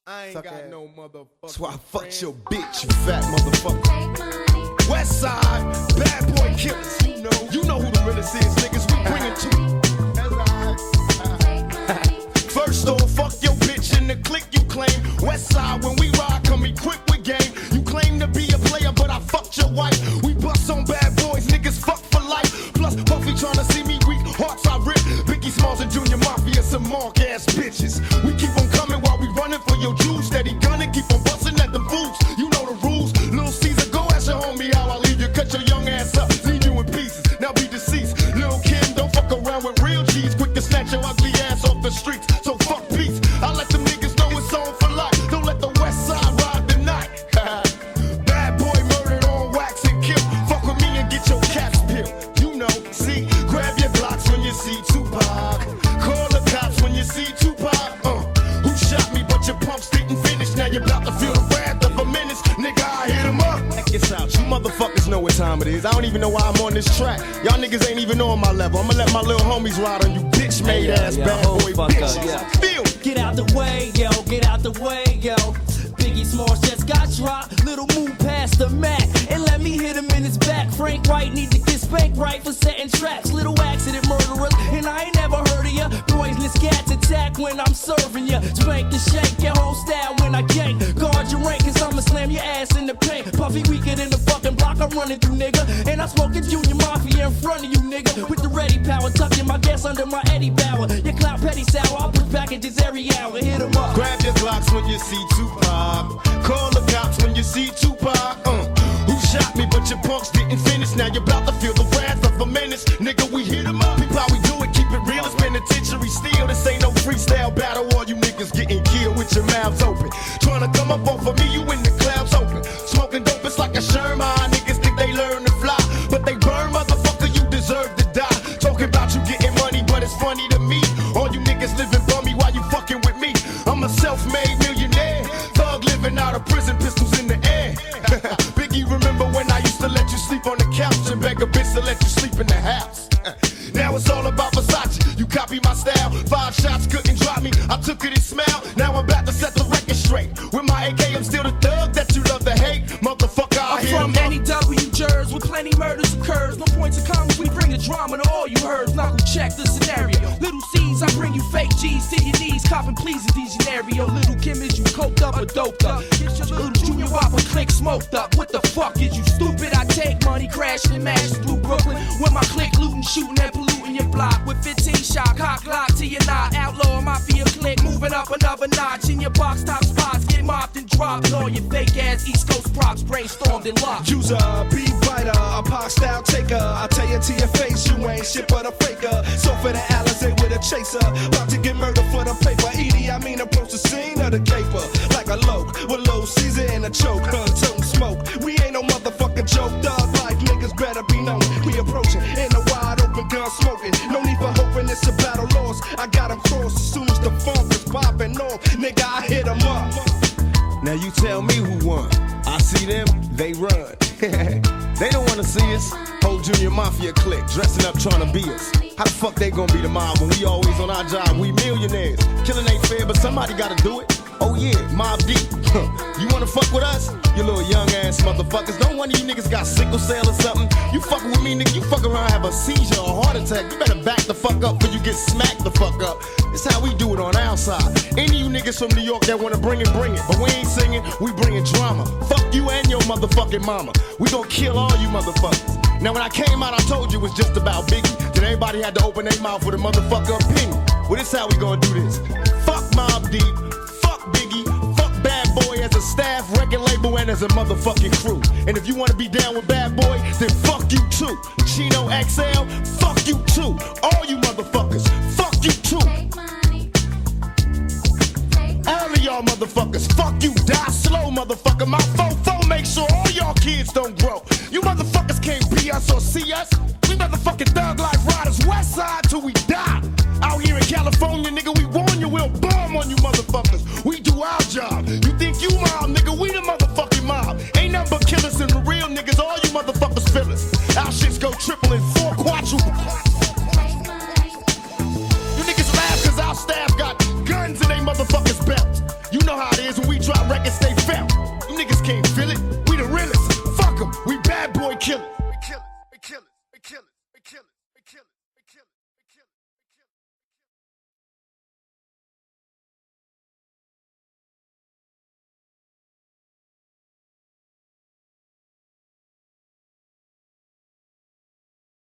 I ain't got no motherfucker. That's why I fucked your bitch, you fat motherfucker. West Side, bad boy killers. You know who the realest is, niggas. We bring it to. First off, fuck your bitch in the clique you claim. West Side, when we ride, come equipped with game. You claim to be a player, but I fucked your wife. We bust on bad boys, niggas fuck for life. Plus, Puffy tryna see me weak, hearts I rip. Biggie Smalls and Junior Mafia, some mark ass bitches. We keep on coming while we running for your juice. Steady gunning, keep on busting at them fools. You know the rules. Little Caesar, go ask your homie how I leave you. Cut your young ass up, leave you in pieces. Now be deceased. Lil' Kim, don't fuck around with real G's. Quick to snatch your ugly ass off the streets. So fuck peace. I let them niggas know it's on for life. Don't let the West Side ride the night. Bad boy murdered on wax and kill. Fuck with me and get your caps peeled. You know, see, grab your blocks when you see Tupac. Call the cops when you see Tupac. Who shot me but your pumps didn't finish. Now you're about to feel the wrath of a menace. Nigga, I hit him up. Check this out, you motherfuckers know what time it is. I don't even know why I'm on this track. Y'all niggas ain't even on my level. I'ma let my little homies ride on you bitch made ass bad boy bitches. Feel. Get out the way, yo, get out the way, yo. Biggie Smalls just got dropped. Little move past the Mac and let me hit him in his back. Frank White need to get spanked right for setting traps. Little accident murderers, and I ain't never heard of ya. Poisonous cats attack when I'm serving ya. Spank and shake your whole style when I gank. Guard your rank, cause I'ma slam your ass in the paint. Puffy weaker than the fucking block I'm running through, nigga. And I'm smoking Junior Mafia in front of you, nigga. With the ready power, tucking my gas under my Eddie Bauer. Your clout petty sour, I'll push packages every hour. Hit 'em up. Grab your Glocks when you see Tupac. Call the cops when you see Tupac. Who shot me but your punks didn't finish. Now you're about to feel the wrath of a menace. Nigga, we hit 'em up. People, how we do it, keep it real. It's penitentiary steel. This ain't no freestyle battle. All you niggas getting killed with your mouths open. Trying to come up off of me, you in the clouds open. Smoking dope, it's like a Sherman. Niggas think they learn to fly, but they burn, motherfucker, you deserve to die. Talking about you getting money, but it's funny to me. All you niggas living bummy while you fucking with me. I'm a self-made millionaire. Thug living out of prison, pistols in the air. Biggie, remember when I used to let you sleep on the couch and beg a bitch to let you sleep in the house? Now it's all about Versace. You copy my style. 5 shots couldn't drop me. I took it and smiled. Now I'm about to set the record straight. With my AK, I'm still the thug that you love to hate. Motherfucker, I hear I'm from NEW Jersey, where plenty murders occurs. No points of comments, we bring the drama to all you heard. Knuckle check the scenario. Little C's, I bring you fake G's to your knees. Copping please in these scenario. Little Kim, is you coked up or doped up? Little Junior Whopper click smoked up. What the fuck is you stupid? I take money, crashing and mashing through Brooklyn. With my click looting, shooting and polluting your block. With 15 shot, cock lock to your knot. Outlaw mafia click, moving up another notch. In your box top spots, get mopped and dropped. All your fake ass East Coast props brainstormed and locked. Use a beat writer, a pop style taker. I tell you to your face, you ain't shit but a faker. So for the Alizé with a chaser, about to get murdered for the paper. Edie, I mean approach the scene of the caper like a loke with low Caesar and a choke. Tongue smoke. We ain't no motherfucking joke. Dog life niggas better be known. We approaching in a wide open gun smoking. No need for hoping it's a battle lost. I got 'em crossed as soon as the funk is popping off. Nigga, I hit 'em up. Now you tell me who won. I see them, they run. They don't wanna see us. Whole Junior Mafia clique dressing up trying to be us. How the fuck they gonna be the mob when we always on our job? We millionaires. Killing ain't fair, but somebody gotta do it. Oh yeah, Mob Deep. You wanna fuck with us? You little young ass motherfuckers. Don't one of you niggas got sickle cell or something? You fucking with me, nigga, you fuck around, have a seizure or a heart attack. You better back the fuck up before you get smacked the fuck up. It's how we do it on our side. Any of you niggas from New York that wanna bring it, bring it. But we ain't singing, we bringing drama. Fuck you and your motherfucking mama. We gon' kill all you motherfuckers. Now when I came out, I told you it was just about Biggie. Then everybody had to open their mouth with a motherfucker opinion. Well, this how we gonna do this. Fuck Mobb Deep. Biggie, fuck Bad Boy as a staff, record label, and as a motherfucking crew. And if you wanna be down with Bad Boy, then fuck you too. Chino XL, fuck you too. All you motherfuckers, fuck you too. All of y'all motherfuckers, fuck you, die slow, motherfucker. My fofo make sure all y'all kids don't grow. You motherfuckers can't be us or see us. We motherfucking thug life riders, West Side till we die. Out here in California, nigga, we warn you, we'll bomb on you motherfuckers. We do our job. You think you mob, nigga, we the motherfucking mob. Ain't nothing but killers and the real niggas, all you motherfuckers feel us. Our shits go triple and 4 quadruple. You niggas laugh cause our staff got guns in they motherfuckers' belts. You know how it is when We bad boy killers.